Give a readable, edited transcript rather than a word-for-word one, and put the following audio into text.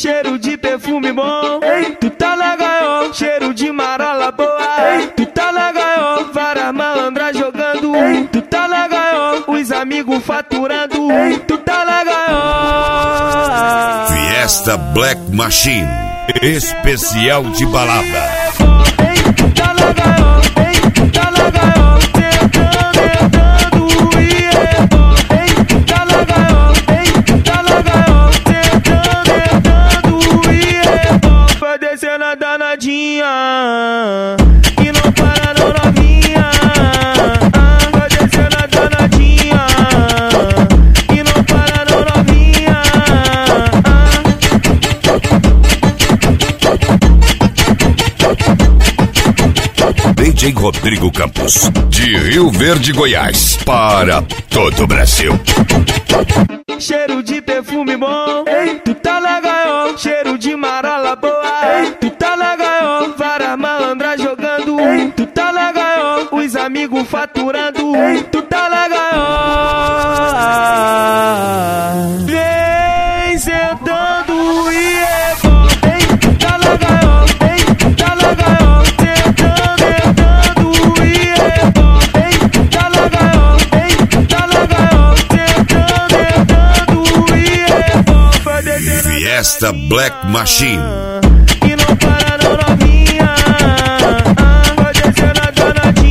cheiro de perfume bom. Tu tá legal, cheiro de marola boa. Tu tá legal, várias malandras jogando. Tu tá legal, os amigos faturando. Tu tá legal. Fiesta Black Machine, especial de balada. Tu tá legal, tu tá legal, tentando e é bom. Tu tá legal, tentando e é bom. Vai descendo a danadinha e não para não novinha. Vai descendo a danadinha e não para não novinha. DJ Rodrigo Campos, de Rio Verde, Goiás, para todo o Brasil. Cheiro de perfume bom. Tu tá legal, cheiro de marola boa. Tu tá legal, várias malandras jogando. Tu tá legal, os amigos faturando. Tu tá legal. Vem sentando e é bom. Tu tá legal, tu tá legal, tentando e é bom. Tu tá legal, tentando e é bom. Vai descendo Fiesta Black Machine. e não para não novinha. Vai descendo a danadinha.